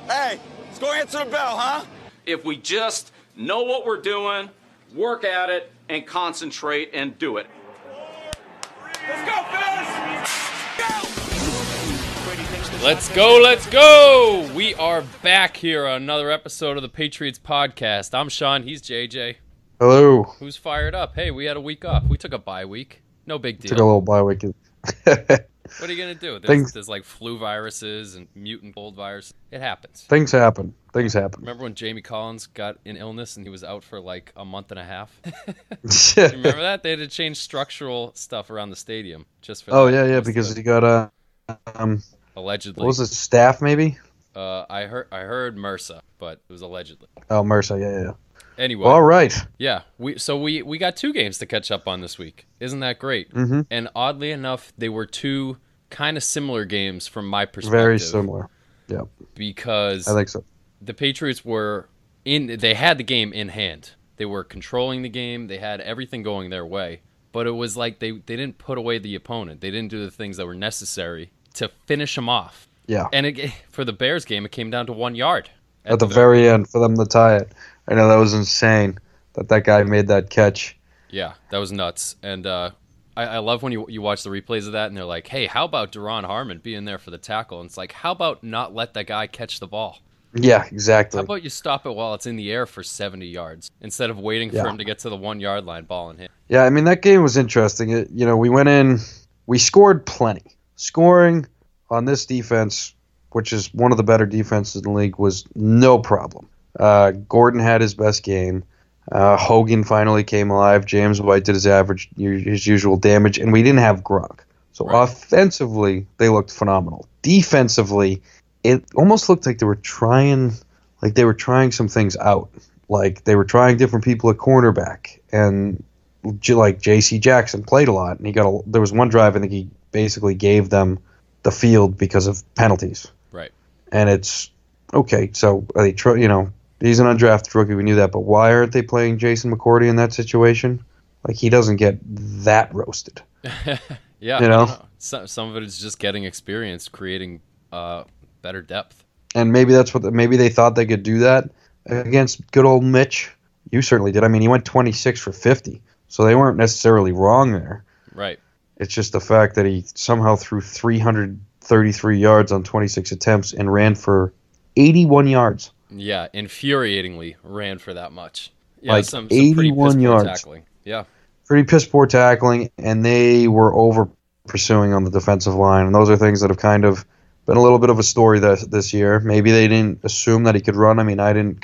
Hey, let's go answer the bell, huh? If we just know what we're doing, work at it, and concentrate and do it. Let's go, fellas! Go! Let's go! We are back here on another episode of the Patriots Podcast. I'm Sean, he's JJ. Hello. Who's fired up? Hey, we had a week off. We took a bye week. No big deal. Took a little bye week. What are you going to do? There's like flu viruses and mutant cold virus. It happens. Things happen. Remember when Jamie Collins got an illness and he was out for like a month and a half? You remember that? They had to change structural stuff around the stadium just for Oh, that. yeah, because he got Allegedly. what was it, staph maybe? I heard MRSA, but it was allegedly. Oh, MRSA, yeah. Anyway. Well, all right. Yeah, we got 2 games to catch up on this week. Isn't that great? Mm-hmm. And oddly enough, they were 2 kind of similar games from my perspective. Very similar. Yeah. Because I think so. the Patriots they had the game in hand. They were controlling the game. They had everything going their way. But it was like they didn't put away the opponent. They didn't do the things that were necessary to finish them off. Yeah. And for the Bears game, it came down to 1 yard. At the very end for them to tie it. I know that was insane that guy made that catch. Yeah, that was nuts. And I love when you watch the replays of that and they're like, hey, how about Duron Harmon being there for the tackle? And it's like, how about not let that guy catch the ball? Yeah, exactly. How about you stop it while it's in the air for 70 yards instead of waiting for him to get to the 1 yard line, ball in hand? Yeah, I mean, that game was interesting. We went in, we scored plenty. Scoring on this defense, which is one of the better defenses in the league, was no problem. Gordon had his best game. Hogan finally came alive. James White did his usual damage, and we didn't have Gronk. So Offensively, they looked phenomenal. Defensively, it almost looked like they were trying some things out. Like they were trying different people at cornerback, and like J.C. Jackson played a lot, and there was one drive I think he basically gave them the field because of penalties. Right. And it's okay. So he's an undrafted rookie. We knew that, but why aren't they playing Jason McCourty in that situation? Like he doesn't get that roasted. Yeah. Some of it is just getting experience, creating better depth. And maybe maybe they thought they could do that against good old Mitch. You certainly did. I mean, he went 26 for 50, so they weren't necessarily wrong there. Right. It's just the fact that he somehow threw 333 yards on 26 attempts and ran for 81 yards. Yeah, infuriatingly ran for that much. Yeah, like some 81 yards. Tackling. Yeah. Pretty piss poor tackling, and they were over pursuing on the defensive line. And those are things that have kind of been a little bit of a story this year. Maybe they didn't assume that he could run. I mean,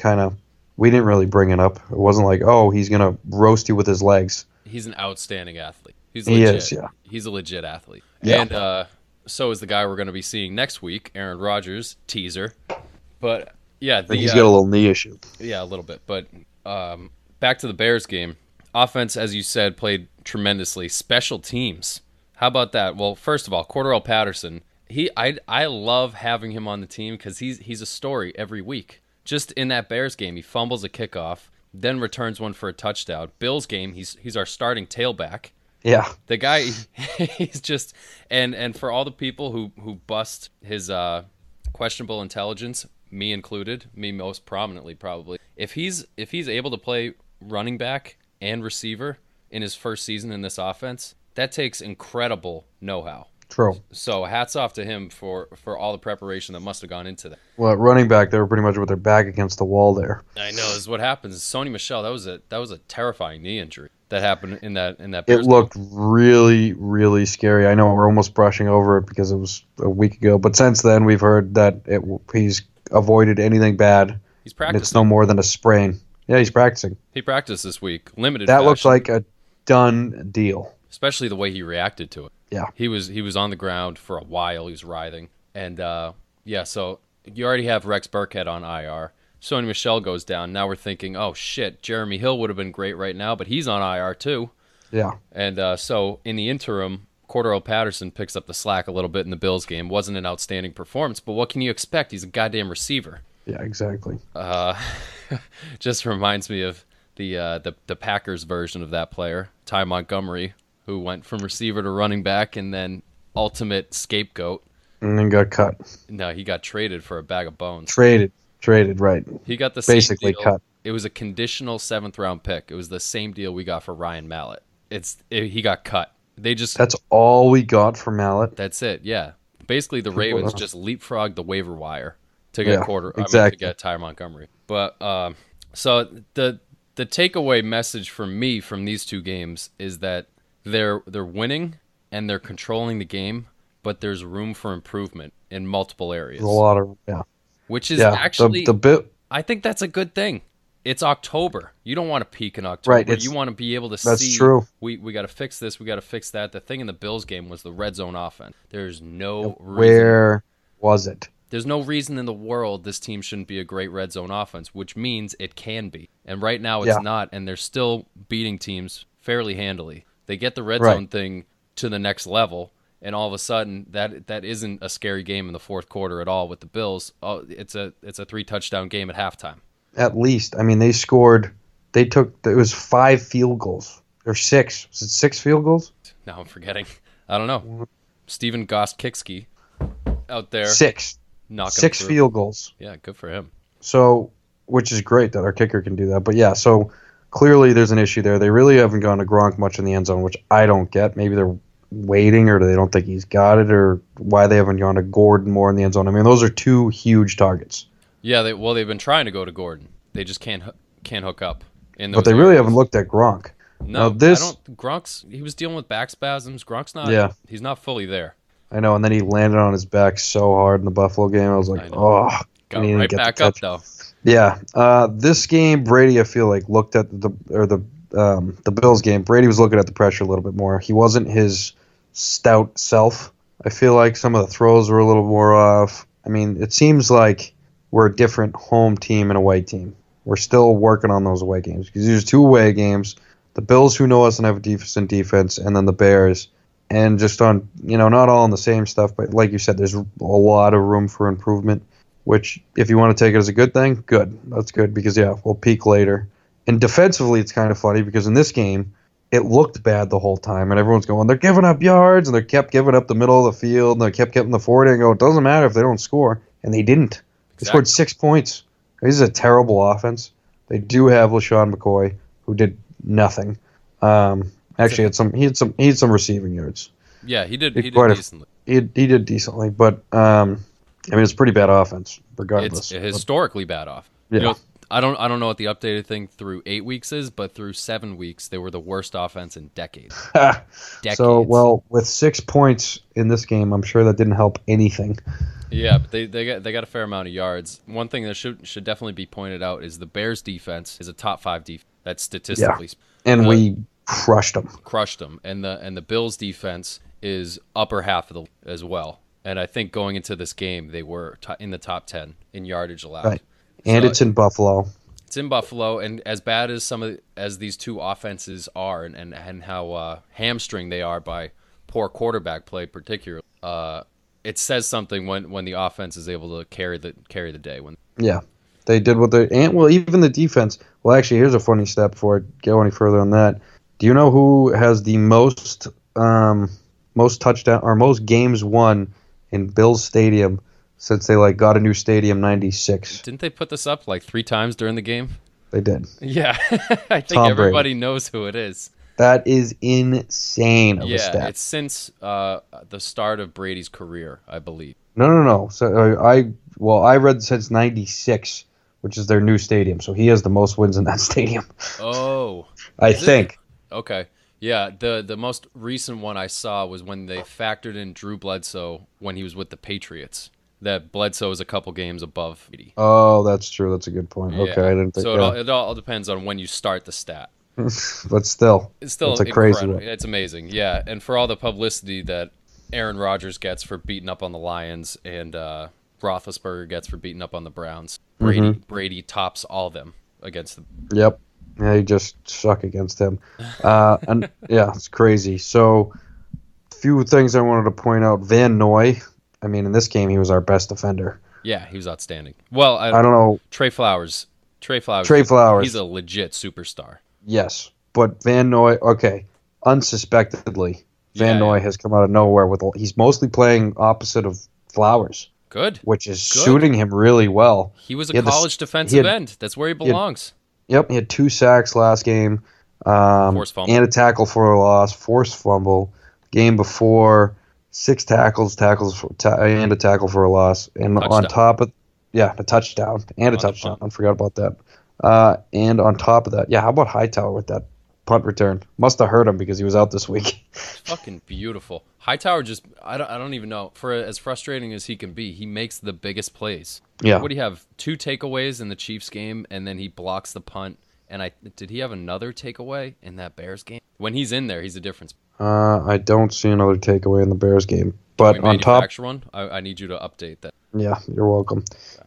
we didn't really bring it up. It wasn't like, oh, he's going to roast you with his legs. He's an outstanding athlete. He is, yeah. He's a legit athlete. Yeah. And so is the guy we're going to be seeing next week, Aaron Rodgers, teaser. But, yeah. He's got a little knee issue. Yeah, a little bit. But back to the Bears game. Offense, as you said, played tremendously. Special teams. How about that? Well, first of all, Cordarrelle Patterson. I love having him on the team because he's a story every week. Just in that Bears game, he fumbles a kickoff, then returns one for a touchdown. Bills game, he's our starting tailback. Yeah. The guy, he's just, and for all the people who bust his questionable intelligence, me included, me most prominently probably, if he's able to play running back and receiver in his first season in this offense, that takes incredible know-how. True. So hats off to him for all the preparation that must have gone into that. Well, at running back, they were pretty much with their back against the wall there. I know, this is what happens. Sony Michel, that was a terrifying knee injury that happened in that It looked really, really scary. I know we're almost brushing over it because it was a week ago, but since then we've heard that he's avoided anything bad. He's practicing. It's no more than a sprain. Yeah, he's practicing. He practiced this week, limited. That fashion. looks like a done deal. Especially the way he reacted to it. Yeah. He was on the ground for a while. He was writhing. And, so you already have Rex Burkhead on IR. Sony Michel goes down. Now we're thinking, oh, shit, Jeremy Hill would have been great right now, but he's on IR too. Yeah. And so in the interim, Cordarrelle Patterson picks up the slack a little bit in the Bills game. Wasn't an outstanding performance, but what can you expect? He's a goddamn receiver. Yeah, exactly. Just reminds me of the Packers version of that player, Ty Montgomery, who went from receiver to running back and then ultimate scapegoat. and then got cut. No, he got traded for a bag of bones. Traded, right. He got the same Basically deal. cut. It was a conditional 7th round pick. It was the same deal we got for Ryan Mallett. He got cut. That's all we got for Mallett. That's it. Yeah. Basically, the Ravens just leapfrogged the waiver wire to get to get Ty Montgomery. But so the takeaway message for me from these two games is that they're winning and they're controlling the game, but there's room for improvement in multiple areas. A lot of which is actually the bit. I think that's a good thing. It's October. You don't want to peak in October. Right, you want to be able to see. That's true. We got to fix this. We got to fix that. The thing in the Bills game was the red zone offense. There's no reason. Where was it? There's no reason in the world this team shouldn't be a great red zone offense, which means it can be. And right now it's not, and they're still beating teams fairly handily. They get the red zone thing to the next level, and all of a sudden that isn't a scary game in the fourth quarter at all with the Bills. Oh, it's a 3-touchdown game at halftime. At least. I mean, they scored. It was 5 field goals. Or 6. Was it 6 field goals? Now I'm forgetting. I don't know. Steven Gostkowski out there. 6. Knocking 6 through. field goals. Yeah, good for him. So, which is great that our kicker can do that. But yeah, so clearly there's an issue there. They really haven't gone to Gronk much in the end zone, which I don't get. Maybe they're waiting, or they don't think he's got it, or why they haven't gone to Gordon more in the end zone. I mean, those are 2 huge targets. Yeah, they've been trying to go to Gordon. They just can't hook up in those But they really haven't looked at Gronk. No, Gronk's he was dealing with back spasms. Gronk's not. Yeah. He's not fully there. I know, and then he landed on his back so hard in the Buffalo game. I was like, oh. Got right back up though. Yeah, this game Brady, I feel like, looked at the Bills game. Brady was looking at the pressure a little bit more. He wasn't his stout self. I feel like some of the throws were a little more off. I mean, it seems like we're a different home team and away team. We're still working on those away games because there's 2 away games. The Bills, who know us and have a decent defense, and then the Bears. And just on, not all on the same stuff, but like you said, there's a lot of room for improvement, which if you want to take it as a good thing, good. That's good because, we'll peak later. And defensively, it's kind of funny because in this game, it looked bad the whole time, and everyone's going, they're giving up yards, and they kept giving up the middle of the field, and they kept getting the 40, and go, it doesn't matter if they don't score. And they didn't. They scored 6 points. This is a terrible offense. They do have LaShawn McCoy, who did nothing. Actually, he had some receiving yards. Yeah, he did decently. He did decently, but it's a pretty bad offense, regardless. It's a historically bad off. Yeah. I don't know what the updated thing through 8 weeks is, but through 7 weeks they were the worst offense in decades. So, well, with 6 points in this game, I'm sure that didn't help anything. Yeah, but they got a fair amount of yards. One thing that should definitely be pointed out is the Bears defense is a top 5 defense. That's statistically. Yeah. And we crushed them. And the Bills defense is upper half of the as well. And I think going into this game they were in the top 10 in yardage allowed. Right. And it's in Buffalo. It's in Buffalo, and as bad as as these two offenses are, and how hamstringed they are by poor quarterback play, particularly, it says something when the offense is able to carry the day. They did what they even the defense. Well, actually, here's a funny stat before I go any further on that. Do you know who has the most touchdown or most games won in Bills Stadium since they got a new stadium 96? Didn't they put this up 3 times during the game? They did. Yeah, I think Tom everybody Brady. knows who it is. That is insane of a stat. It's since the start of Brady's career, I believe. No. So I read since 96, which is their new stadium. So he has the most wins in that stadium. Oh. I think. Okay. Yeah, the most recent one I saw was when they factored in Drew Bledsoe when he was with the Patriots. That Bledsoe is a couple games above 80. Oh, that's true. That's a good point. Yeah. Okay, I didn't think. So it all depends on when you start the stat. But still, it's still a crazy one. It's amazing. Yeah, and for all the publicity that Aaron Rodgers gets for beating up on the Lions and Roethlisberger gets for beating up on the Browns, Brady tops all of them against them. Yep. Yeah, you just suck against him. And yeah, it's crazy. So, few things I wanted to point out. Van Noy. I mean, in this game, he was our best defender. Yeah, he was outstanding. Well, I don't know. Trey Flowers. Trey Flowers. He's a legit superstar. Yes, but Van Noy. Okay, unsuspectedly, Van Noy has come out of nowhere he's mostly playing opposite of Flowers, Good. which is suiting him really well. He was a He had college defensive end. That's where he belongs. Yep, he had 2 sacks last game, Forced fumble. and a tackle for a loss, forced fumble. Game before, 6 tackles, and a tackle for a loss. And on top of, a touchdown and a touchdown. I forgot about that. And on top of that, how about Hightower with that punt return? Must have hurt him because he was out this week. Fucking beautiful. Hightower just, I don't even know. For as frustrating as he can be, he makes the biggest plays. Yeah. What do you have? 2 takeaways in the Chiefs game, and then he blocks the punt. And did he have another takeaway in that Bears game? When he's in there, he's a difference. I don't see another takeaway in the Bears game. But Can we on top, manufacture one? I need you to update that. yeah, you're welcome.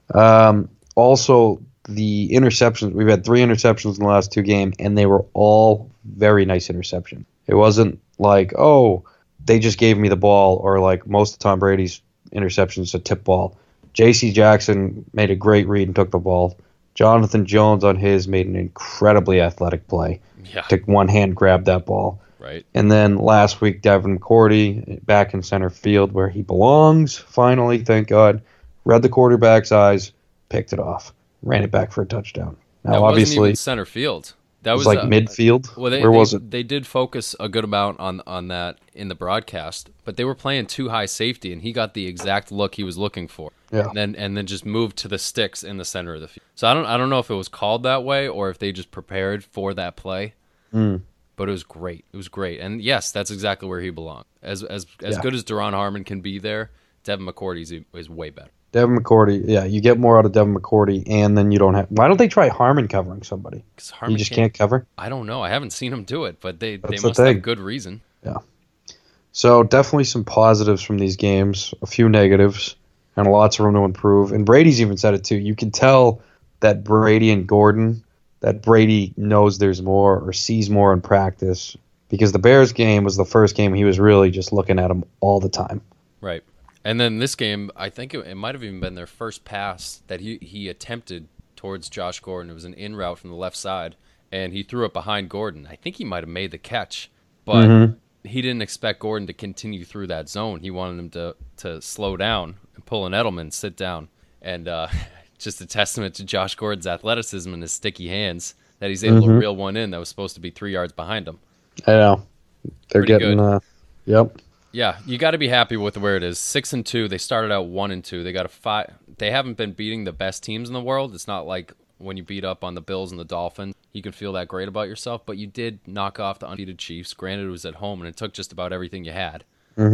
Also, the interceptions, we've had 3 interceptions in the last 2 games, and they were all very nice interceptions. It wasn't like, oh, they just gave me the ball, or like most of Tom Brady's interceptions, a tip ball. J.C. Jackson made a great read and took the ball. Jonathan Jones on his made an incredibly athletic play. Yeah. Took one hand, grabbed that ball. Right. And then last week, Devin McCourty back in center field where he belongs. Finally, thank God. Read the quarterback's eyes, picked it off, ran it back for a touchdown. Now, That obviously, wasn't even center field. That it was like midfield. Well, Where was it? They did focus a good amount on that in the broadcast, but they were playing too high safety, and he got the exact look he was looking for. Yeah. And then just moved to the sticks in the center of the field. So I don't know if it was called that way or if they just prepared for that play. But it was great. It was great. And yes, that's exactly where he belonged. As good as Duron Harmon can be there, Devin McCourty is way better. Devin McCourty, you get more out of Devin McCourty, and then you don't have. Why don't they try Harmon covering somebody? Because Harmon He just can't cover. I don't know. I haven't seen him do it, but they That's the must have thing. good reason. Yeah. So definitely some positives from these games, a few negatives, and lots of room to improve. And Brady's even said it too. You can tell that Brady and Gordon, that Brady knows there's more or sees more in practice, because the Bears game was the first game he was really just looking at him all the time. Right. And then this game, I think it might have even been their first pass that he attempted towards Josh Gordon. It was an in route from the left side, and he threw it behind Gordon. I think he might have made the catch, but he didn't expect Gordon to continue through that zone. He wanted him to slow down and pull an Edelman, sit down. And just a testament to Josh Gordon's athleticism and his sticky hands that he's able to reel one in that was supposed to be 3 yards behind him. I know. They're Pretty getting, yep. Yeah, you got to be happy with where it is. 6-2. They started out 1-2. They got a 5. They haven't been beating the best teams in the world. It's not like when you beat up on the Bills and the Dolphins, you can feel that great about yourself. But you did knock off the undefeated Chiefs. Granted, it was at home and it took just about everything you had.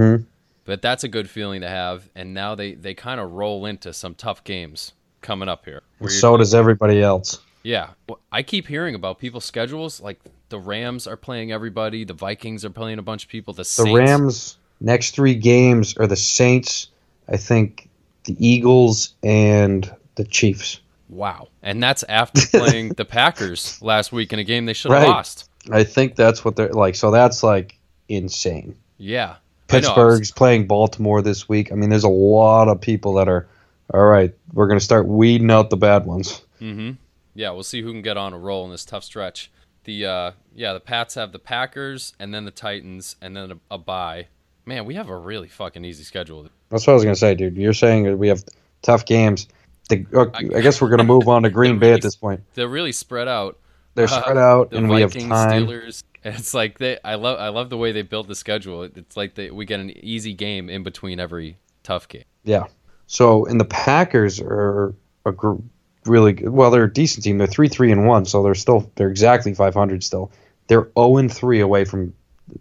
But that's a good feeling to have. And now they kind of roll into some tough games coming up here. So does everybody else. Yeah, I keep hearing about people's schedules. Like the Rams are playing everybody. The Vikings are playing a bunch of people. The Saints. Rams' next 3 games are the Saints, I think, the Eagles, and the Chiefs. Wow. And that's after playing the Packers last week in a game they should have lost. I think that's what they're like. So that's like insane. Yeah. Pittsburgh's playing Baltimore this week. I mean, there's a lot of people that are, all right, we're going to start weeding out the bad ones. Yeah, we'll see who can get on a roll in this tough stretch. The Pats have the Packers and then the Titans and then a bye. Man, we have a really fucking easy schedule. That's what I was going to say, dude. You're saying that we have tough games. I guess we're going to move on to Green Bay at this point. They're really spread out. They're spread out, The and Vikings, we have time. Steelers. It's like I love the way they built the schedule. It's like we get an easy game in between every tough game. Yeah. So, and the Packers are really good. Well, they're a decent team. They're 3-3-1, so they're exactly 500 still. They're 0-3 away from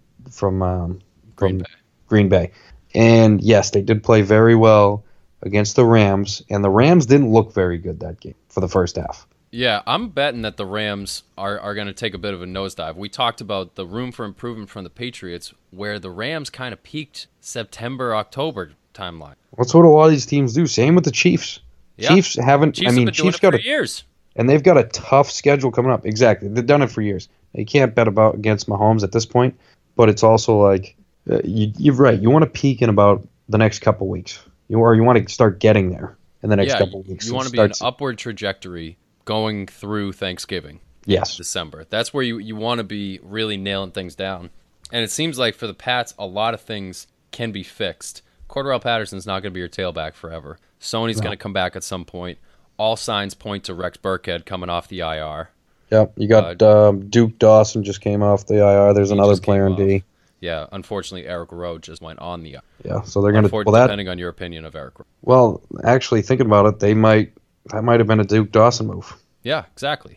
Green Bay. And yes, they did play very well against the Rams, and the Rams didn't look very good that game for the first half. Yeah, I'm betting that the Rams are going to take a bit of a nosedive. We talked about the room for improvement from the Patriots, where the Rams kind of peaked September, October timeline. That's what a lot of these teams do. Same with the Chiefs. Yeah. Chiefs haven't. Chiefs have been doing it for years. And they've got a tough schedule coming up. Exactly. They've done it for years. You can't bet against Mahomes at this point, but it's also like you're right. You want to peak in about the next couple weeks. You want to start getting there in the next couple weeks. You want to be an upward trajectory going through Thanksgiving. Yes. December. That's where you want to be really nailing things down. And it seems like for the Pats, a lot of things can be fixed Cordarrelle Patterson's not going to be your tailback forever. Sony's going to come back at some point. All signs point to Rex Burkhead coming off the IR. Yep, you got Duke Dawson just came off the IR. There's another player in D. Yeah, unfortunately, Eric Rowe just went on the IR. Yeah, so they're going to depending on your opinion of Eric Rowe. Well, actually, thinking about it, that might have been a Duke Dawson move. Yeah, exactly.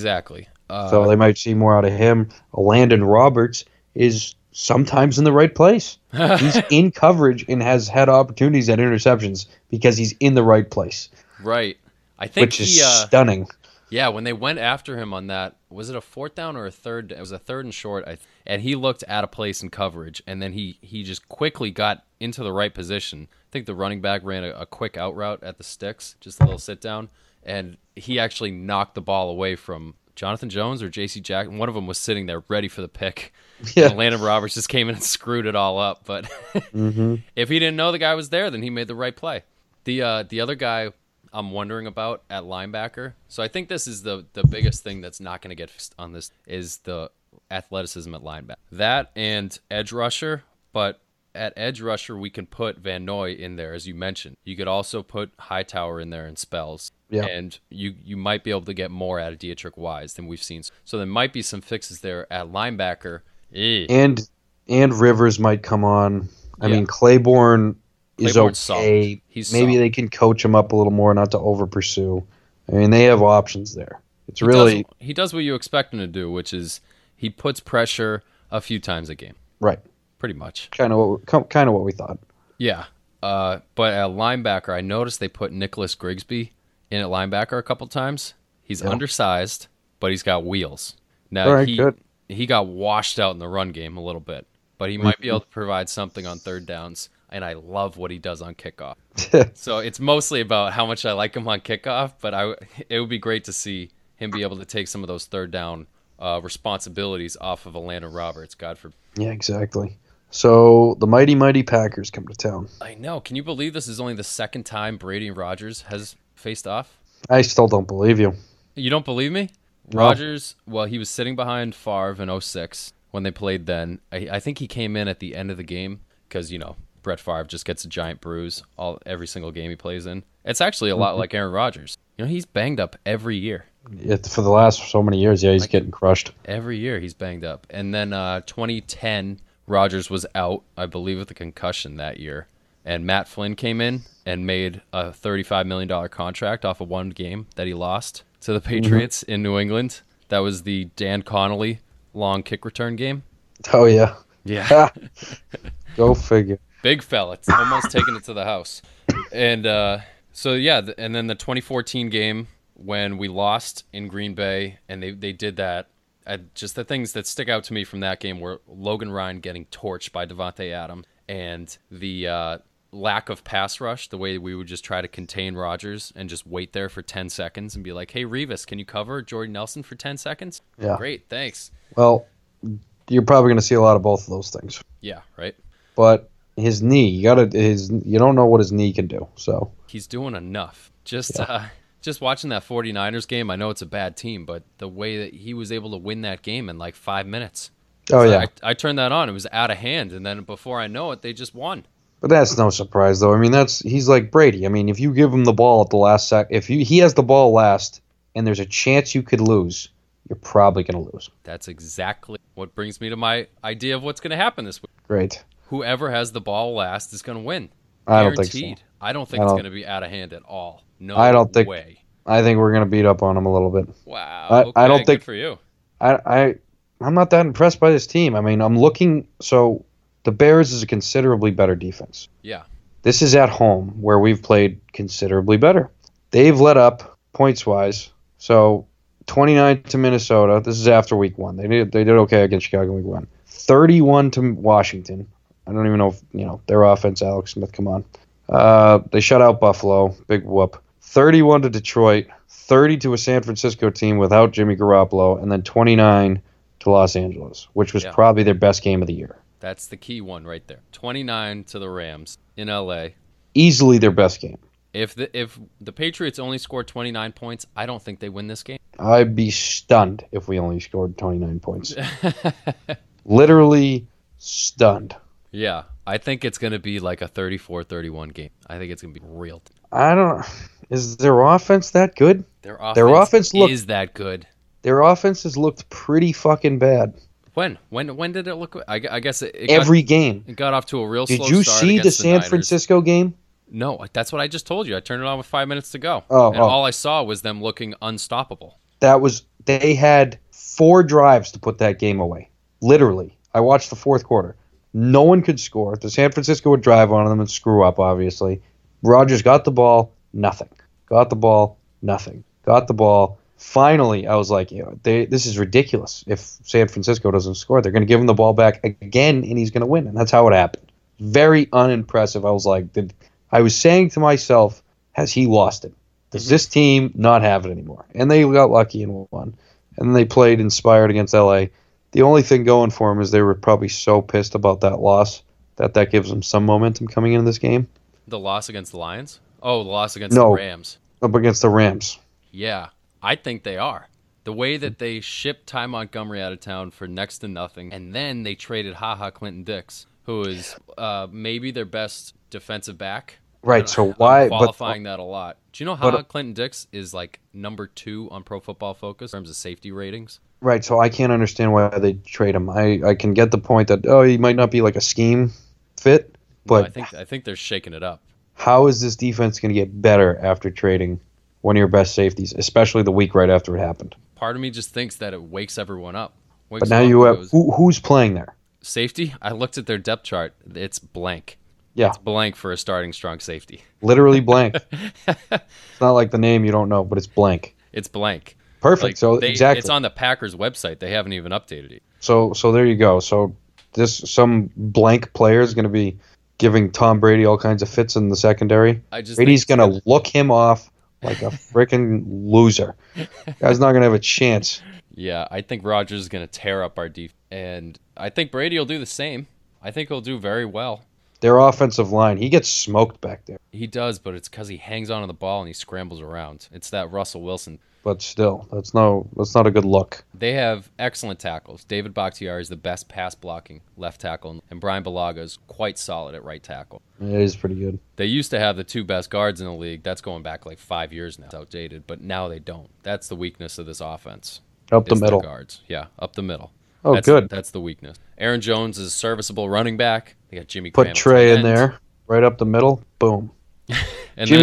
So they might see more out of him. Landon Roberts is sometimes in the right place. He's in coverage and has had opportunities at interceptions because he's in the right place. Right. I think which is stunning. Yeah, when they went after him on that, was it a fourth down or a third? It was a third and short, and he looked out of place in coverage, and then he just quickly got into the right position. I think the running back ran a quick out route at the sticks, just a little sit down, and he actually knocked the ball away from Jonathan Jones or J.C. Jackson. One of them was sitting there ready for the pick. Yeah. And Landon Roberts just came in and screwed it all up. But if he didn't know the guy was there, then he made the right play. The other guy I'm wondering about at linebacker. So I think this is the biggest thing that's not going to get fixed on this is the athleticism at linebacker. That and edge rusher, but at edge rusher we can put Van Noy in there, as you mentioned. You could also put Hightower in there in spells. Yeah. And you might be able to get more out of Dietrich Wise than we've seen. So there might be some fixes there at linebacker. And Rivers might come on. I mean, Claiborne is okay. Solid. Maybe they can coach him up a little more, not to over pursue. I mean, they have options there. He does what you expect him to do, which is he puts pressure a few times a game. Right. Pretty much. Kind of what we thought. Yeah. But at linebacker, I noticed they put Nicholas Grigsby in at linebacker a couple times. He's undersized, but he's got wheels. Now he got washed out in the run game a little bit, but he might be able to provide something on third downs. And I love what he does on kickoff. So it's mostly about how much I like him on kickoff, but it would be great to see him be able to take some of those third down responsibilities off of Landon Roberts. God forbid. Yeah, exactly. So the mighty Packers come to town. I know. Can you believe this is only the second time Brady and Rodgers has faced off? I still don't believe you. You don't believe me? No. Rodgers, well, he was sitting behind Favre in 2006 when they played then. I think he came in at the end of the game because, Brett Favre just gets a giant bruise every single game he plays in. It's actually a lot like Aaron Rodgers. He's banged up every year. For the last so many years, he's getting crushed. Every year he's banged up. And then 2010, Rodgers was out, I believe, with a concussion that year. And Matt Flynn came in and made a $35 million contract off of one game that he lost to the Patriots in New England. That was the Dan Connolly long kick return game. Oh, yeah. Yeah. Go figure. Big fella. It's almost taking it to the house. And and then the 2014 game when we lost in Green Bay, and they did that. Just the things that stick out to me from that game were Logan Ryan getting torched by Devontae Adams and the lack of pass rush, the way we would just try to contain Rodgers and just wait there for 10 seconds and be like, hey, Revis, can you cover Jordy Nelson for 10 seconds? Yeah. Great, thanks. Well, you're probably going to see a lot of both of those things. Yeah, right. But his knee, you don't know what his knee can do. So he's doing enough. Just watching that 49ers game, I know it's a bad team, but the way that he was able to win that game in like 5 minutes. Oh, yeah. I turned that on. It was out of hand, and then before I know it, they just won. But that's no surprise, though. I mean, he's like Brady. I mean, if you give him the ball at the last second, if he has the ball last and there's a chance you could lose, you're probably going to lose. That's exactly what brings me to my idea of what's going to happen this week. Great. Whoever has the ball last is going to win. I don't think so. I don't think it's going to be out of hand at all. No way. I think we're going to beat up on them a little bit. Wow. I don't think good for you. I'm not that impressed by this team. I mean, I'm looking. So the Bears is a considerably better defense. Yeah. This is at home where we've played considerably better. They've let up points wise. So 29 to Minnesota. This is after week 1. They did okay against Chicago week 1. 31 to Washington. I don't even know if their offense. Alex Smith, come on. They shut out Buffalo. Big whoop. 31 to Detroit. 30 to a San Francisco team without Jimmy Garoppolo, and then 29 to Los Angeles, which was probably their best game of the year. That's the key one right there. 29 to the Rams in LA. Easily their best game. If the Patriots only scored 29 points, I don't think they win this game. I'd be stunned if we only scored 29 points. Literally stunned. Yeah. I think it's going to be like a 34-31 game. I think it's going to be real. I don't. Is their offense that good? Their offense is that good. Their offense has looked pretty fucking bad. When did it look? I guess it every game. It got off to a real slow Did start. you see the San Francisco game? No, that's what I just told you. I turned it on with 5 minutes to go. Oh, all I saw was them looking unstoppable. They had 4 drives to put that game away. Literally. I watched the fourth quarter. No one could score. The San Francisco would drive on them and screw up, obviously. Rodgers got the ball, nothing. Got the ball, nothing. Got the ball. Finally, I was like, this is ridiculous. If San Francisco doesn't score, they're going to give him the ball back again, and he's going to win. And that's how it happened. Very unimpressive. I was like, I was saying to myself, has he lost it? Does this team not have it anymore? And they got lucky and won. And then they played inspired against LA. The only thing going for them is they were probably so pissed about that loss that gives them some momentum coming into this game. The loss against the Lions? Oh, the loss against the Rams. Up against the Rams. Yeah, I think they are. The way that they shipped Ty Montgomery out of town for next to nothing, and then they traded Clinton Dix, who is maybe their best defensive back. Right, so why? I'm qualifying that a lot. Do you know Clinton Dix is like number 2 on Pro Football Focus in terms of safety ratings? Right, so I can't understand why they trade him. I can get the point that he might not be like a scheme fit, but no, I think they're shaking it up. How is this defense going to get better after trading one of your best safeties, especially the week right after it happened? Part of me just thinks that it wakes everyone up. But now you have who's playing there? Safety? I looked at their depth chart. It's blank. Yeah. It's blank for a starting strong safety. Literally blank. It's not like the name you don't know, but it's blank. It's blank. Perfect. Exactly. It's on the Packers website. They haven't even updated it. So there you go. So some blank player is going to be giving Tom Brady all kinds of fits in the secondary. Brady's going to look him off like a freaking loser. Guy's not going to have a chance. Yeah, I think Rodgers is going to tear up our defense, and I think Brady will do the same. I think he'll do very well. Their offensive line, he gets smoked back there. He does, but it's because he hangs onto the ball and he scrambles around. It's that Russell Wilson. But still, that's not a good look. They have excellent tackles. David Bakhtiari is the best pass blocking left tackle, and Brian Bulaga is quite solid at right tackle. It is pretty good. They used to have the 2 best guards in the league. That's going back like 5 years now. It's outdated, but now they don't. That's the weakness of this offense. Up the middle. Guards. Yeah, up the middle. Oh, good. That's the weakness. Aaron Jones is a serviceable running back. They got Jimmy Put Graham. Trey in there, right up the middle. Boom. And Jimmy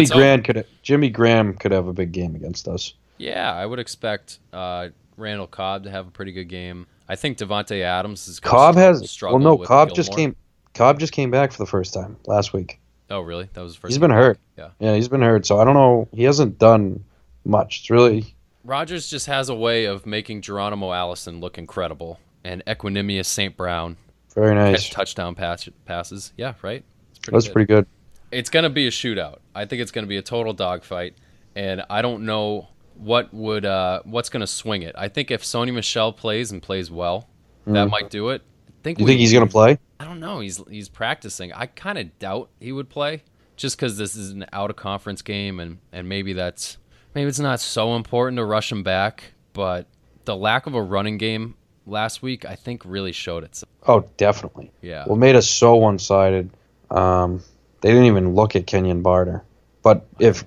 Graham could have a big game against us. Yeah, I would expect Randall Cobb to have a pretty good game. I think Devontae Adams is going to struggle. Well, no, Cobb just came back for the first time last week. Oh, really? That was the first. He's been hurt. Yeah, he's been hurt. So I don't know. He hasn't done much. It's really Rodgers just has a way of making Geronimo Allison look incredible, and Equanimous St. Brown. Very nice. Touchdown passes. Yeah, right? That's pretty good. It's going to be a shootout. I think it's going to be a total dogfight, and I don't know what's going to swing it. I think if Sony Michel plays and plays well, that might do it. You think he's going to play? I don't know. He's practicing. I kind of doubt he would play just because this is an out-of-conference game, and maybe it's not so important to rush him back, but the lack of a running game last week, I think, really showed itself. Oh, definitely. Yeah. What made us so one-sided, they didn't even look at Kenyon Barner. But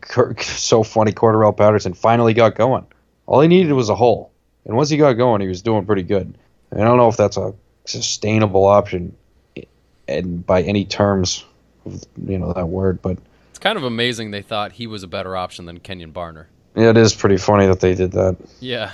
so funny, Cordarrelle Patterson finally got going. All he needed was a hole. And once he got going, he was doing pretty good. And I don't know if that's a sustainable option and by any terms of that word, but it's kind of amazing they thought he was a better option than Kenyon Barner. Yeah, it is pretty funny that they did that. Yeah.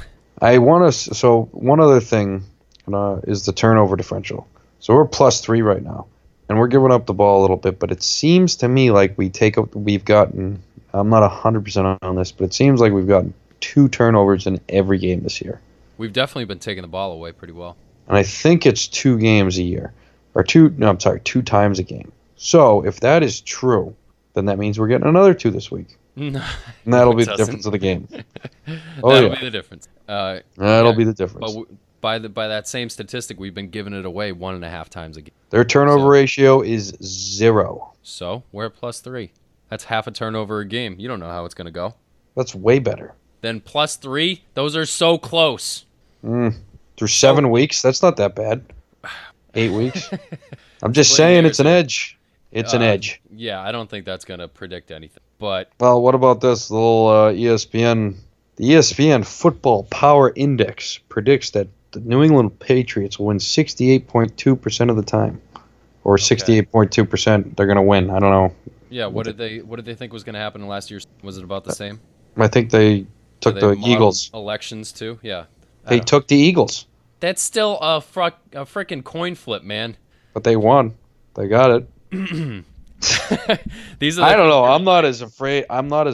So one other thing is the turnover differential. So we're +3 right now, and we're giving up the ball a little bit. But it seems to me like we've gotten. I'm not 100% on this, but it seems like we've gotten 2 turnovers in every game this year. We've definitely been taking the ball away pretty well. And I think it's 2 games a year, or 2 times a game. So if that is true, then that means we're getting another 2 this week. No, and that'll be the difference of the game. That'll be the difference. That'll be the difference. But by that same statistic, we've been giving it away 1.5 times a game. Their turnover ratio is 0. So we're at +3. That's half a turnover a game. You don't know how it's going to go. That's way better. Then +3, those are so close. Through 7 weeks, that's not that bad. 8 weeks. I'm just Splitting saying hairs it's an here. edge. It's an edge. Yeah, I don't think that's going to predict anything. But Well, what about this little ESPN? The ESPN Football Power Index predicts that the New England Patriots will win 68.2% of the time, or 68.2% they're going to win. I don't know. yeah, what did they think was going to happen in last year's? Was it about the same? I think they took Did the they model Eagles. elections too. Yeah, They took the Eagles, that's still a freaking coin flip, man. but they won. They got it. These are I don't know. I'm not as afraid. I'm not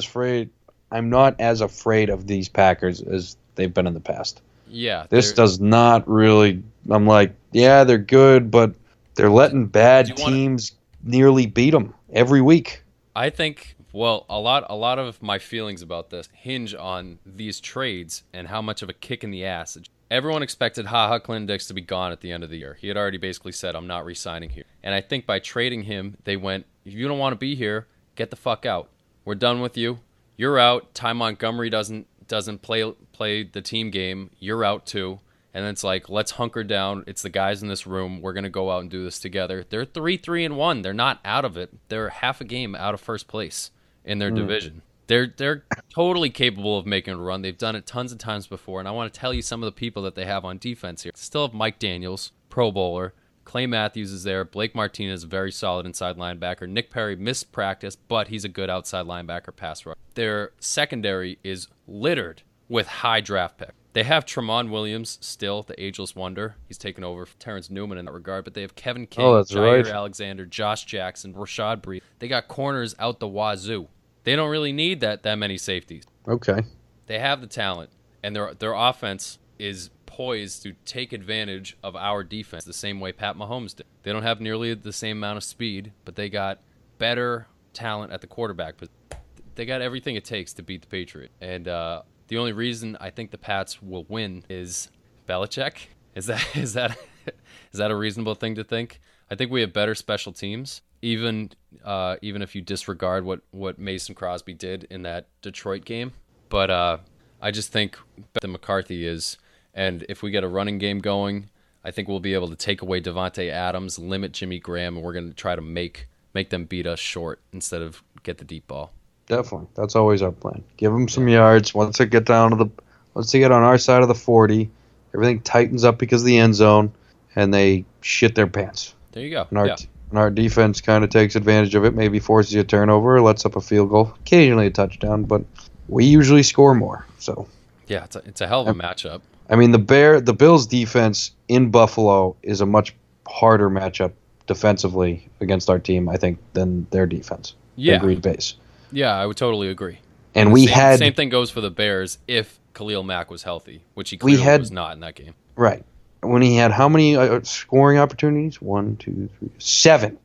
as afraid of these Packers as they've been in the past. Yeah, This they're- does not really. I'm like, yeah, they're good, but they're letting bad Do you wanna- teams nearly beat them every week. I think, well, a lot of my feelings about this hinge on these trades and how much of a kick in the ass. Everyone expected Clinton Dix to be gone at the end of the year. He had already basically said, I'm not re-signing here. And I think by trading him, they went, if you don't want to be here, get the fuck out. We're done with you. You're out. Ty Montgomery doesn't play the team game. You're out too. And it's like, let's hunker down. It's the guys in this room. We're going to go out and do this together. They're 3-3-1. They're not out of it. They're half a game out of first place in their division. They're totally capable of making a run. They've done it tons of times before. And I want to tell you some of the people that they have on defense here. Still have Mike Daniels, Pro Bowler. Clay Matthews is there. Blake Martinez, very solid inside linebacker. Nick Perry missed practice, but he's a good outside linebacker pass rusher. Their secondary is littered with high draft picks. They have Tremont Williams, still the ageless wonder. He's taken over for Terrence Newman in that regard. But they have Kevin King, Oh, that's Jair right. Alexander, Josh Jackson, Rashad Breed. They got corners out the wazoo. They don't really need that many safeties. Okay. They have the talent, and their offense is poised to take advantage of our defense the same way Pat Mahomes did. They don't have nearly the same amount of speed, but they got better talent at the quarterback. But they got everything it takes to beat the Patriots. And the only reason I think the Pats will win is Belichick. Is that a reasonable thing to think? I think we have better special teams. Even if you disregard what Mason Crosby did in that Detroit game. But I just think that McCarthy is, and if we get a running game going, I think we'll be able to take away Devontae Adams, limit Jimmy Graham, and we're going to try to make them beat us short instead of get the deep ball. Definitely. That's always our plan. Give them some yards. Once they get on our side of the 40, everything tightens up because of the end zone, and they shit their pants. There you go. And Yeah. our defense kind of takes advantage of it, maybe forces you a turnover, lets up a field goal, occasionally a touchdown, but we usually score more. So, Yeah, it's a hell of a matchup. I mean, the Bills' defense in Buffalo is a much harder matchup defensively against our team, I think, than their defense. Yeah. Than Green Bay's. Yeah, I would totally agree. And Same thing goes for the Bears if Khalil Mack was healthy, which he clearly was not in that game. Right. When he had how many scoring opportunities? 1, 2, 3, 7.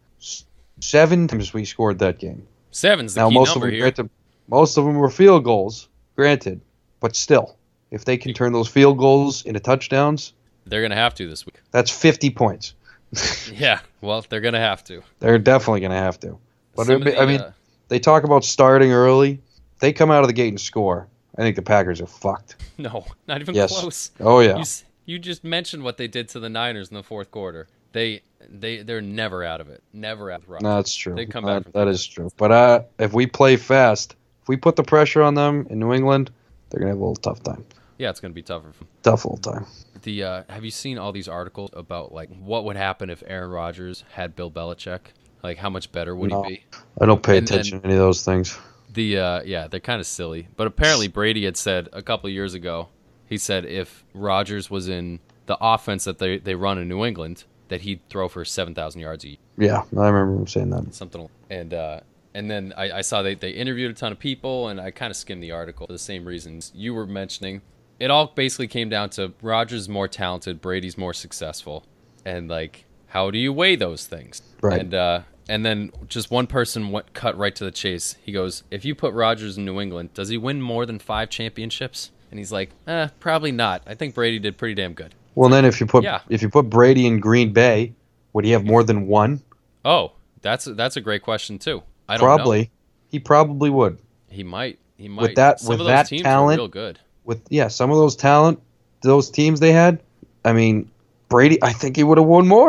7 times we scored that game. 7's the Now key most of number them, here. granted, most of them were field goals, granted, but still, if they can turn those field goals into touchdowns, They're going to have to this week. that's 50 points. Yeah, well, they're going to have to. They're definitely going to have to. But Some of the, I mean, they talk about starting early. If they come out of the gate and score, I think the Packers are fucked. no, not even Yes. close. Oh yeah. You just mentioned what they did to the Niners in the fourth quarter. They're never out of it. Never out of it. No, that's true. They come back from that is true. But if we play fast, if we put the pressure on them in New England, they're gonna have a little tough time. Yeah, it's going to be tougher. Tough little time. Have you seen all these articles about like what would happen if Aaron Rodgers had Bill Belichick? Like how much better would No. he be? I don't pay And attention to any of those things. They're kind of silly. But apparently Brady had said a couple of years ago, he said if Rodgers was in the offense that they run in New England, that he'd throw for 7,000 yards a year. Yeah, I remember him saying that. Something. And then I saw they interviewed a ton of people, and I kind of skimmed the article for the same reasons you were mentioning. It all basically came down to Rodgers more talented, Brady's more successful, and like how do you weigh those things? Right. And then just one person cut right to the chase. He goes, if you put Rodgers in New England, does he win more than 5 championships? And he's like, probably not. I think Brady did pretty damn good. Well, then if you put Yeah. Brady in Green Bay, would he have more than one? Oh, that's a great question too. I don't know. Probably. He probably would. He might. With that teams talent, are real good. Some of those teams they had. I mean, Brady. I think he would have won more.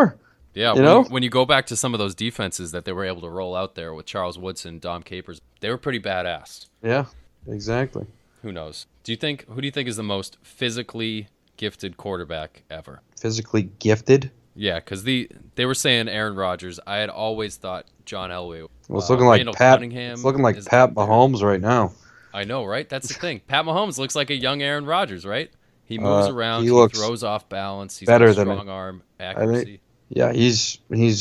Yeah, You know? when you go back to some of those defenses that they were able to roll out there with Charles Woodson, Dom Capers, they were pretty badass. Yeah, exactly. Who knows? Who do you think is the most physically gifted quarterback ever? Physically gifted. Yeah, because they were saying Aaron Rodgers. I had always thought John Elway. Well, it's looking like Randall Pat. Cunningham It's looking like is Pat up there. Mahomes right now. I know, right? That's the thing. Pat Mahomes looks like a young Aaron Rodgers, right? He moves around. he He looks throws off balance. He's better got than strong arm accuracy. Yeah, he's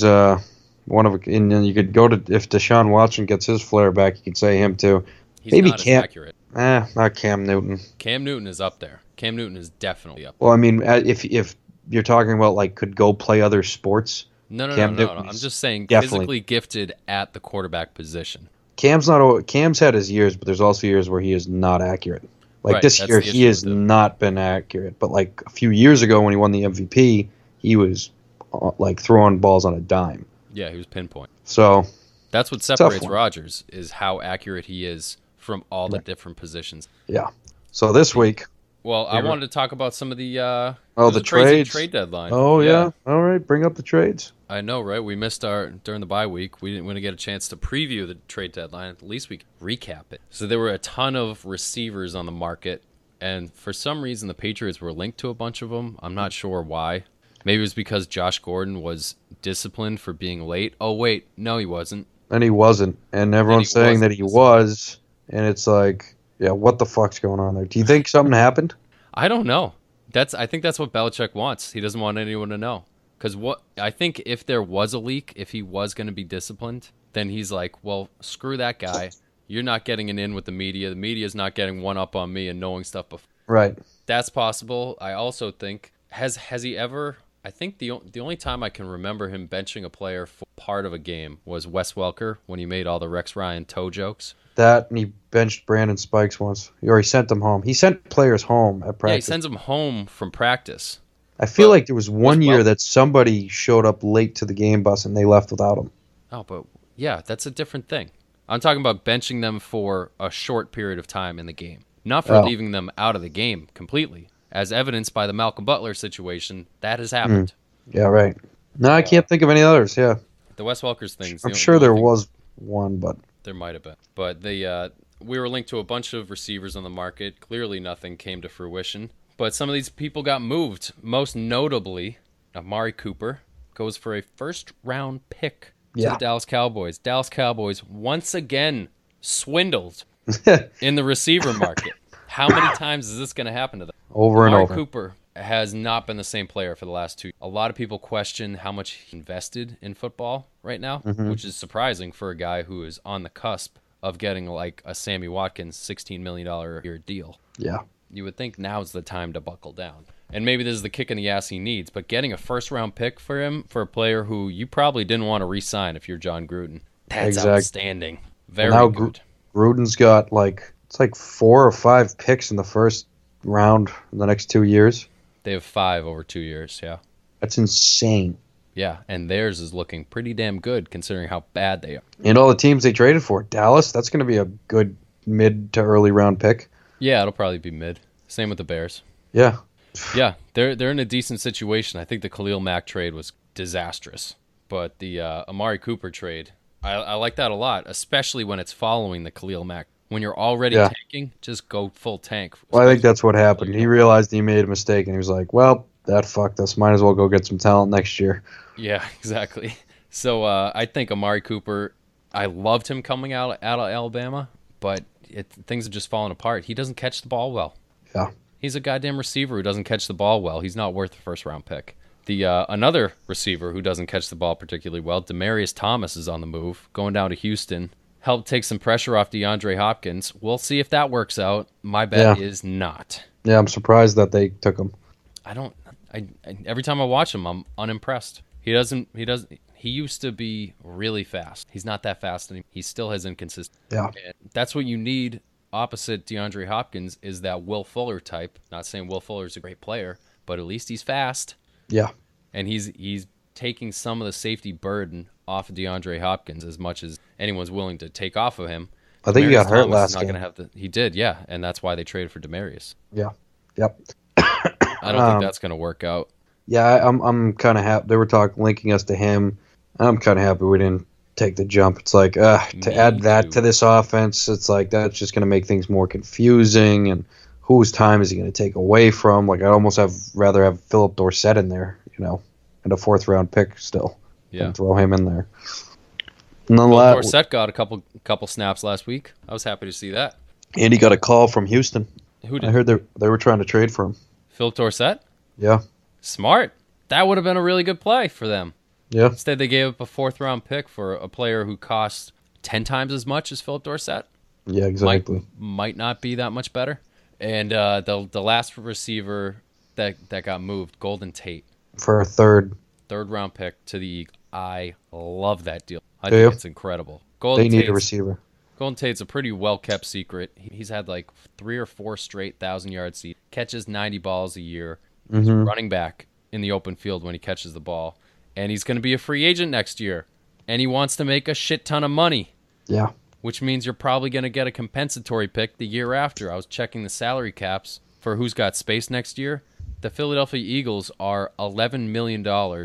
one of. And then you could go to if Deshaun Watson gets his flair back, you could say him too. He's Maybe not Cam. as accurate. Not Cam Newton. Cam Newton is up there. Cam Newton is definitely up there. Well, I mean, if you're taling about like could go play other sports, No. Cam I'm Newton's just saying definitely- physically gifted at the quarterback position. Cam's had his years, but there's also years where he is not accurate. Like Right, this that's year, the he issue has with him. not been accurate. But like a few years ago when he won the MVP, he was like throwing balls on a dime. Yeah, he was pinpoint. So That's what separates one. Rodgers is how accurate he is from all the different positions. yeah. So this week, Well, I wanted to talk about some of the the there's a crazy trades. trade deadline. Oh yeah. All right, bring up the trades. I know, right? We missed during the bye week. We didn't get a chance to preview the trade deadline. At least we could recap it. So there were a ton of receivers on the market, and for some reason the Patriots were linked to a bunch of them. I'm not sure why. Maybe it was because Josh Gordon was disciplined for being late. Oh wait, no, he wasn't. And he wasn't, and everyone's saying that he wasn't. was, and it's like, yeah, what the fuck's going on there? Do you think something happened? I don't know. I think that's what Belichick wants. He doesn't want anyone to know. Because I think if there was a leak, if he was going to be disciplined, then he's like, well, screw that guy. You're not getting an in with the media. The media's not getting one up on me and knowing stuff before. Right. That's possible. I also think has he ever? I think the only time I can remember him benching a player for part of a game was Wes Welker when he made all the Rex Ryan toe jokes. That, and he benched Brandon Spikes once, or he sent them home. He sent players home at practice. Yeah, he sends them home from practice. I feel but like there was one was year Wel- that somebody showed up late to the game bus and they left without him. Oh, but yeah, that's a different thing. I'm talking about benching them for a short period of time in the game, not for leaving them out of the game completely. As evidenced by the Malcolm Butler situation, that has happened. Yeah, right. No, I can't think of any others. Yeah, The Wes Welker's things. I'm sure there was one, but There might have been. But we were linked to a bunch of receivers on the market. Clearly nothing came to fruition. But some of these people got moved. Most notably, Amari Cooper goes for a first-round pick to the Dallas Cowboys. Dallas Cowboys once again swindled in the receiver market. How many times is this going to happen to them? over and Amari over. Cooper has not been the same player for the last 2 years. A lot of people question how much he invested in football right now, which is surprising for a guy who is on the cusp of getting like a Sammy Watkins $16 million a year deal. Yeah, You would think now's the time to buckle down. And maybe this is the kick in the ass he needs, but getting a first-round pick for him, for a player who you probably didn't want to re-sign if you're John Gruden, that's Exactly. outstanding. Very now good. Gruden's got it's like 4 or 5 picks in the first round in the next 2 years. They have 5 over 2 years, yeah. That's insane. Yeah, and theirs is looking pretty damn good considering how bad they are. And all the teams they traded for, Dallas, that's going to be a good mid to early round pick. Yeah, it'll probably be mid. Same with the Bears. Yeah, Yeah, they're in a decent situation. I think the Khalil Mack trade was disastrous, but the Amari Cooper trade, I like that a lot, especially when it's following the Khalil Mack. When you're already Yeah. tanking, just go full tank. well, I think that's what happened. He realized he made a mistake, and he was like, well, that fucked us. Might as well go get some talent next year. Yeah, exactly. So I think Amari Cooper, I loved him coming out of Alabama, but things have just fallen apart. He doesn't catch the ball well. Yeah. He's a goddamn receiver who doesn't catch the ball well. He's not worth a first-round pick. The another receiver who doesn't catch the ball particularly well, Demaryius Thomas, is on the move, going down to Houston. Help take some pressure off DeAndre Hopkins. We'll see if that works out. My bet is not. Yeah, I'm surprised that they took him. Every time I watch him, I'm unimpressed. He used to be really fast. He's not that fast anymore. He still has inconsistency. Yeah. And that's what you need opposite DeAndre Hopkins is that Will Fuller type. Not saying Will Fuller's a great player, but at least he's fast. Yeah. And he's taking some of the safety burden off of DeAndre Hopkins as much as anyone's willing to take off of him. I think he got Demaryius hurt Thomas last is not game. gonna have he did, yeah, and that's why they traded for Demaryius. Yeah. Yep. I don't think that's going to work out. Yeah, I'm kind of happy. They were linking us to him. I'm kind of happy we didn't take the jump. It's like to Me add that too. to this offense, it's like that's just going to make things more confusing. And whose time is he going to take away from? Like I'd almost rather have Philip Dorsett in there, and a 4th-round pick still, Yeah. and throw him in there. And then Phil Dorsett got a couple snaps last week. I was happy to see that. and he got a call from Houston. Who I did? heard they were trying to trade for him. Phil Dorsett? Yeah, Smart. That would have been a really good play for them. yeah, Instead, they gave up a 4th-round pick for a player who cost 10 times as much as Philip Dorsett. yeah, exactly. Might not be that much better. And the last receiver that got moved, Golden Tate, For a 3rd, 3rd-round pick to the Eagles. I love that deal. I Do think you? it's incredible. they need a receiver. Golden Tate's a pretty well-kept secret. He's had like 3 or 4 straight 1,000-yard seasons. Catches 90 balls a year. He's running back in the open field when he catches the ball. And he's going to be a free agent next year. And he wants to make a shit ton of money, Yeah, which means you're probably going to get a compensatory pick the year after. I was checking the salary caps for who's got space next year. The Philadelphia Eagles are $11 million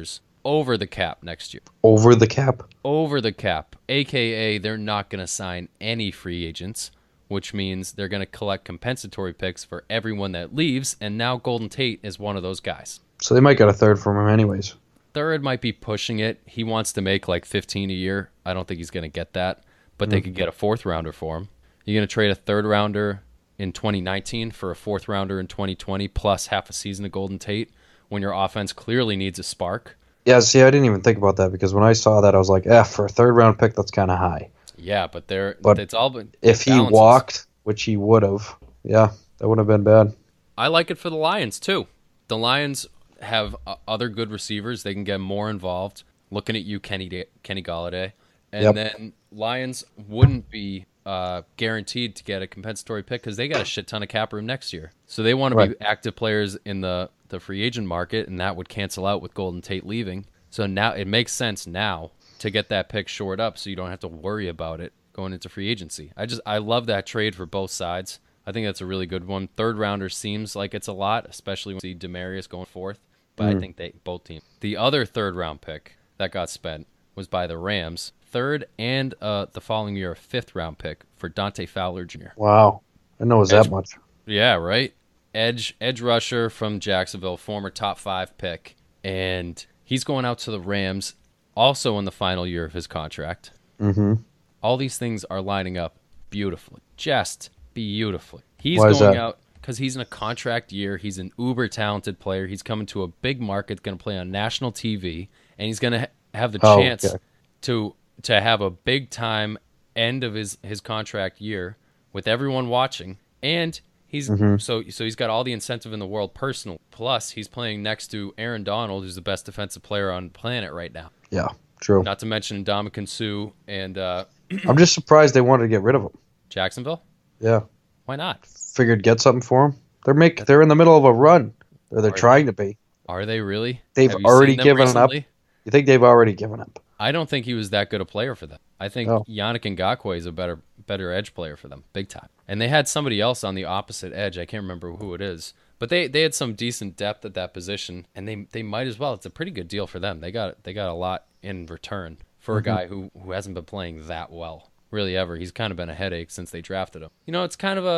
over the cap next year. over the cap. Over the cap, a.k.a. they're not going to sign any free agents, which means they're going to collect compensatory picks for everyone that leaves, and now Golden Tate is one of those guys. So they might get a 3rd from him anyways. 3rd might be pushing it. He wants to make like 15 a year. I don't think he's going to get that, but they could get a 4th-rounder for him. You're going to trade a 3rd-rounder in 2019 for a 4th-rounder in 2020 plus half a season of Golden Tate when your offense clearly needs a spark. Yeah, see, I didn't even think about that because when I saw that, I was like, for a 3rd-round pick, that's kind of high. Yeah, but But it's all but If he balances. walked, which he would have, yeah, that wouldn't have been bad. I like it for the Lions too. The Lions have other good receivers. They can get more involved. Looking at you, Kenny Galladay, and Yep. then Lions wouldn't be guaranteed to get a compensatory pick because they got a shit ton of cap room next year. So they want to be Right. active players in the free agent market, and that would cancel out with Golden Tate leaving. So now it makes sense now to get that pick shored up, so you don't have to worry about it going into free agency. I love that trade for both sides. I think that's a really good one. 3rd-rounder seems like it's a lot, especially when you see Demaryius going 4th. But I think both teams. The other 3rd-round pick that got spent was by the Rams. 3rd and the following year, a 5th-round pick for Dante Fowler Jr. Wow. I know it was that much. Yeah, right. Edge rusher from Jacksonville, former top 5 pick, and he's going out to the Rams, also in the final year of his contract. Mm-hmm. All these things are lining up beautifully, just beautifully. He's Why is going that? out because he's in a contract year. He's an uber talented player. He's coming to a big market, going to play on national TV, and he's going to have the Oh, chance okay. to have a big time end of his contract year with everyone watching, and he's so he's got all the incentive in the world personal. Plus, he's playing next to Aaron Donald, who's the best defensive player on the planet right now. Yeah, true. Not to mention Ndamukong Suh and I'm just surprised they wanted to get rid of him. Jacksonville. Yeah. Why not? Figured get something for him. They're in the middle of a run. Or they're Are trying to be. Are they really? They've Have you already seen them given up. recently? You think they've already given up? I don't think he was that good a player for them. I think Oh. Yannick Ngakoue is a better edge player for them, big time. And they had somebody else on the opposite edge. I can't remember who it is, but they had some decent depth at that position, and they might as well. It's a pretty good deal for them. They got a lot in return for a guy who hasn't been playing that well really ever. He's kind of been a headache since they drafted him. You know, it's kind of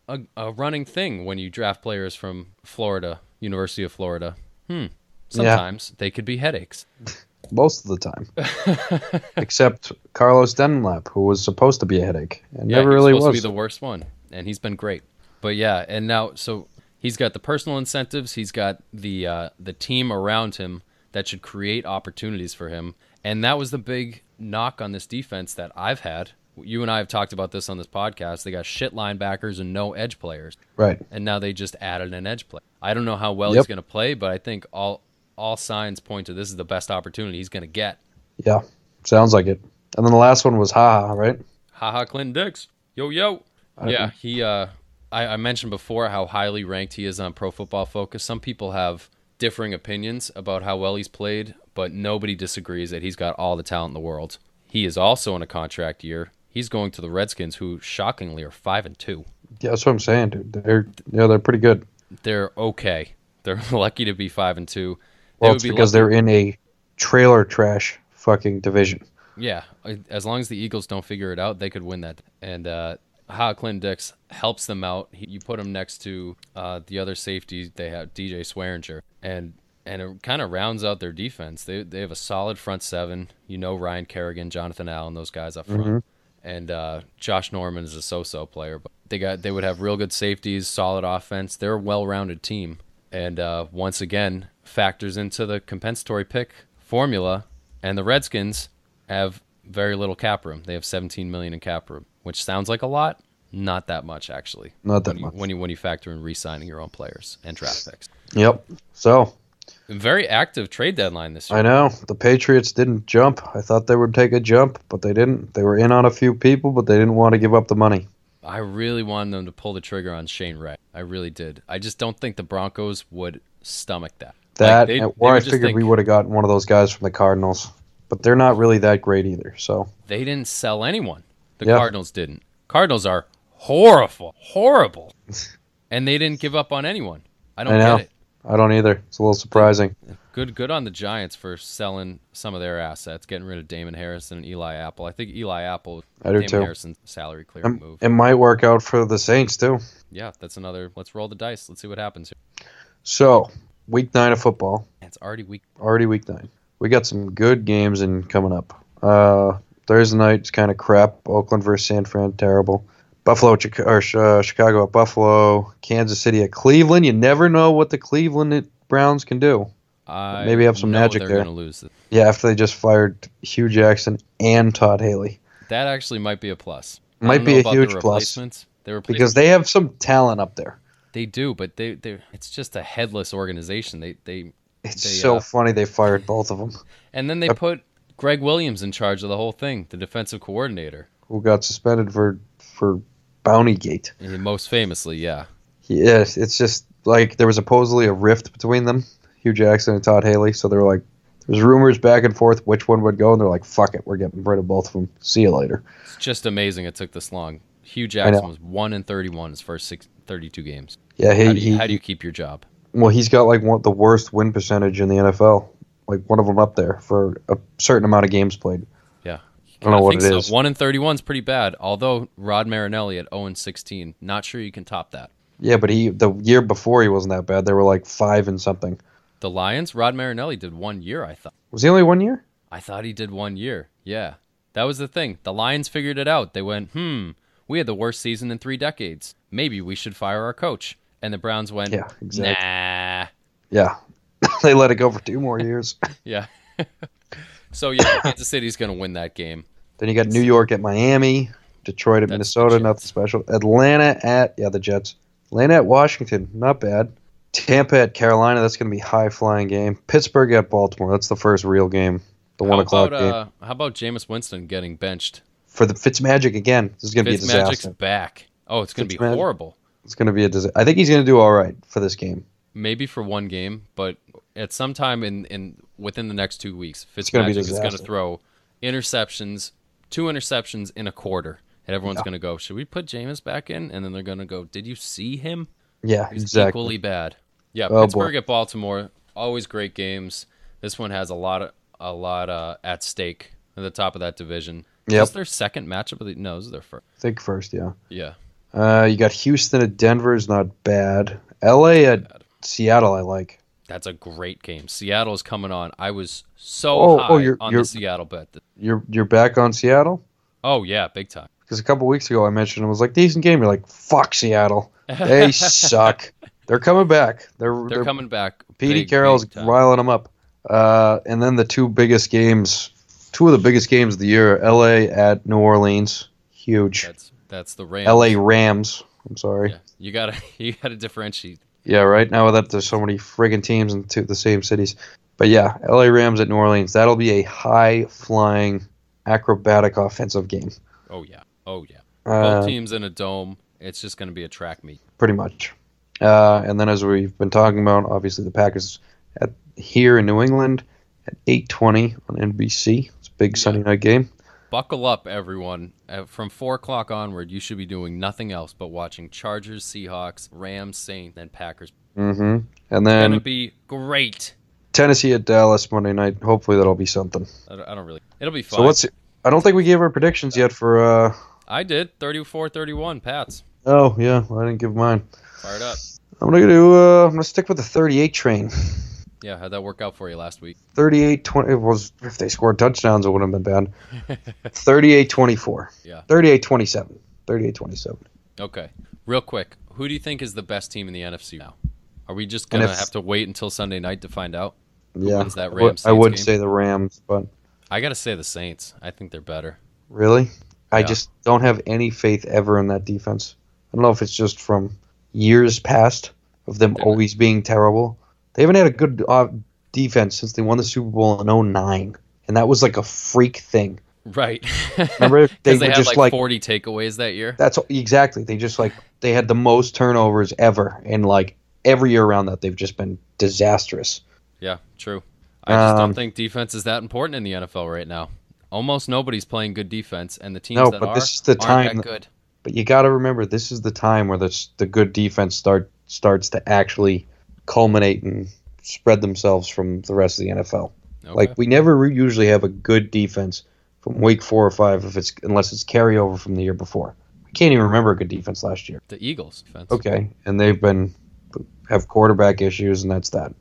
a running thing when you draft players from Florida, University of Florida. Sometimes they could be headaches. Most of the time. Except Carlos Dunlap, who was supposed to be a headache. And never he really supposed was. to be the worst one, and he's been great. But yeah, and now so he's got the personal incentives, he's got the team around him that should create opportunities for him, and that was the big knock on this defense that I've had. You and I have talked about this on this podcast. They got shit linebackers and no edge players, Right. and now they just added an edge player. I don't know how well Yep. he's going to play, but I think all signs point to this is the best opportunity he's going to get. Yeah. Sounds like it. And then the last one was Haha, right? Haha, Clinton Dix. Yo. Yeah, he. I mentioned before how highly ranked he is on Pro Football Focus. Some people have differing opinions about how well he's played, but nobody disagrees that he's got all the talent in the world. He is also in a contract year. He's going to the Redskins, who shockingly are 5-2. Yeah, that's what I'm saying, dude. They're pretty good. They're okay. They're lucky to be 5-2. Well, would it's be because lucky. they're in a trailer trash fucking division. Yeah, as long as the Eagles don't figure it out, they could win that. And Clinton Dix helps them out. You put him next to the other safety. They have DJ Swearinger, and it kind of rounds out their defense. They have a solid front seven. Ryan Kerrigan, Jonathan Allen, those guys up front, and Josh Norman is a so-so player. But they would have real good safeties, solid offense. They're a well-rounded team, and once again factors into the compensatory pick formula. And the Redskins have very little cap room. They have $17 million in cap room, which sounds like a lot. Not that much, actually. Not that much. When you factor in re-signing your own players and draft picks. Yep. So Very active trade deadline this year. I know the Patriots didn't jump. I thought they would take a jump, but they didn't. They were in on a few people, but they didn't want to give up the money. I really wanted them to pull the trigger on Shane Ray. I really did. I just don't think the Broncos would stomach that. Or I figured we would have gotten one of those guys from the Cardinals, but they're not really that great either. So they didn't sell anyone. The Cardinals didn't. Cardinals are horrible, and they didn't give up on anyone. I don't get it. I don't either. It's a little surprising. Good on the Giants for selling some of their assets, getting rid of Damon Harrison and Eli Apple. I think Eli Apple, I do Damon too. Harrison's salary clearing move. It might work out for the Saints too. Yeah, that's another. Let's roll the dice. Let's see what happens here. So, week 9 of football. It's already week. Already week 9. We got some good games coming up. Thursday night is kind of crap. Oakland versus San Fran, terrible. Chicago at Buffalo. Kansas City at Cleveland. You never know what the Cleveland Browns can do. Maybe have some magic they're there. Gonna lose it. Yeah, after they just fired Hugh Jackson and Todd Haley. That actually might be a plus. Might be a huge plus. Because they have some talent up there. They do, but it's just a headless organization. It's so funny they fired both of them. And then they put Greg Williams in charge of the whole thing, the defensive coordinator. Who got suspended for Bountygate. Most famously, yeah. Yes, it's just like there was supposedly a rift between them, Hugh Jackson and Todd Haley. So they were like, there's rumors back and forth which one would go, and they're like, fuck it, we're getting rid of both of them. See you later. It's just amazing it took this long. Hugh Jackson was 1-31 his first 32 games. Yeah, how do you keep your job? Well, he's got like the worst win percentage in the NFL. Like one of them up there for a certain amount of games played. Yeah. I don't know what it is. 1-31 is pretty bad. Although Rod Marinelli at 0-16, not sure you can top that. Yeah, but the year before he wasn't that bad. They were like 5 and something. The Lions, Rod Marinelli did 1 year, I thought. Was he only 1 year? I thought he did 1 year. Yeah. That was the thing. The Lions figured it out. They went, we had the worst season in 3 decades. Maybe we should fire our coach. And the Browns went, yeah, exactly. Nah. Yeah. They let it go for 2 more years. Yeah. So, yeah, Kansas City's going to win that game. Then you got New York at Miami, Detroit at Minnesota, nothing special. Atlanta at, the Jets. Atlanta at Washington, not bad. Tampa at Carolina, that's going to be a high-flying game. Pittsburgh at Baltimore, that's the first real game, the 1 o'clock game. How about Jameis Winston getting benched? For the Fitzmagic again, this is going to be a disaster. Fitzmagic's back. Oh, it's going to be horrible. It's going to be a disaster. I think he's going to do all right for this game. Maybe for one game, but at some time within the next 2 weeks, Fitzmagic is going to throw interceptions, 2 interceptions in a quarter, and everyone's going to go, should we put Jameis back in? And then they're going to go, did you see him? Yeah, He's exactly. equally bad. Yeah, Oh, Pittsburgh boy. at Baltimore, always great games. This one has a lot at stake at the top of that division. Yep. Is this their second matchup? No, this is their first. I think first, yeah. Yeah. You got Houston at Denver is not bad. LA at Seattle, I like. That's a great game. Seattle is coming on. I was so high on the Seattle bet. You're back on Seattle? Oh, yeah, big time. Because a couple weeks ago I mentioned it was like decent game. You're like, fuck Seattle. They suck. They're coming back. They're coming back. Petey Carroll's riling them up. And then the two of the biggest games of the year, LA at New Orleans. Huge. That's the Rams. LA Rams. I'm sorry. Yeah, you gotta differentiate. Yeah, right. Now that there's so many friggin' teams in the same cities. But yeah, LA Rams at New Orleans. That'll be a high-flying, acrobatic offensive game. Oh, yeah. Both teams in a dome. It's just going to be a track meet. Pretty much. And then as we've been talking about, obviously the Packers here in New England at 8:20 on NBC. It's a big Sunday night game. Buckle up, everyone. From 4 o'clock onward, you should be doing nothing else but watching Chargers, Seahawks, Rams, Saints, and Packers. Mm-hmm. And It's then going to be great. Tennessee at Dallas Monday night. Hopefully that'll be something. I don't really. It'll be fun. So what's? I don't think we gave our predictions yet for. I did 34-31 Pats. Oh yeah, I didn't give mine. Fired up. I'm gonna stick with the 38 train. Yeah, how'd that work out for you last week? 38-20. It was if they scored touchdowns, it wouldn't have been bad. 38-24. Yeah. 38-27. 38-27. Okay. Real quick, who do you think is the best team in the NFC now? Are we just gonna have to wait until Sunday night to find out? Who Yeah. wins that Rams I would Saints game? say the Rams, but I gotta say the Saints. I think they're better. really, I Yeah. just don't have any faith ever in that defense. I don't know if it's just from years past of them always being terrible. They haven't had a good defense since they won the Super Bowl in 2009, and that was like a freak thing. Right. Remember, Because they were had just like 40 takeaways that year. That's exactly. They just they had the most turnovers ever, and like every year around that, they've just been disastrous. Yeah, true. I just don't think defense is that important in the NFL right now. Almost nobody's playing good defense, and the teams that but are this is the aren't time that good. But you got to remember, this is the time where the good defense starts to actually culminate and spread themselves from the rest of the NFL. Okay. Like we never usually have a good defense from week 4 or 5 unless it's carryover from the year before. I can't even remember a good defense last year. The Eagles defense. Okay, and they've have quarterback issues, and that's that.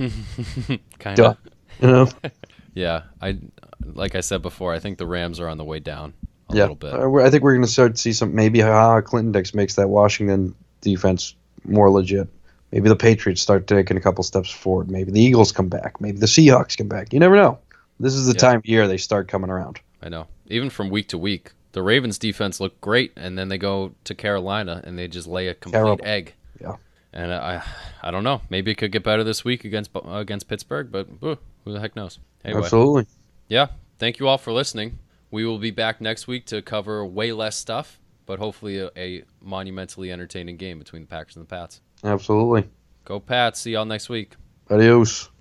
Kind Duh. of. You know? Yeah, like I said before, I think the Rams are on the way down a Yeah, little bit. I think we're going to start to see some. Maybe Clinton Dix makes that Washington defense more legit. Maybe the Patriots start taking a couple steps forward. Maybe the Eagles come back. Maybe the Seahawks come back. You never know. This is the time of year they start coming around. I know. Even from week to week, the Ravens defense looked great, and then they go to Carolina and they just lay a complete Terrible. egg. Yeah. And I don't know. Maybe it could get better this week against Pittsburgh, but who the heck knows? Anyway, Absolutely. yeah. Thank you all for listening. We will be back next week to cover way less stuff, but hopefully a monumentally entertaining game between the Packers and the Pats. Absolutely. Go Pats. See y'all next week. Adios.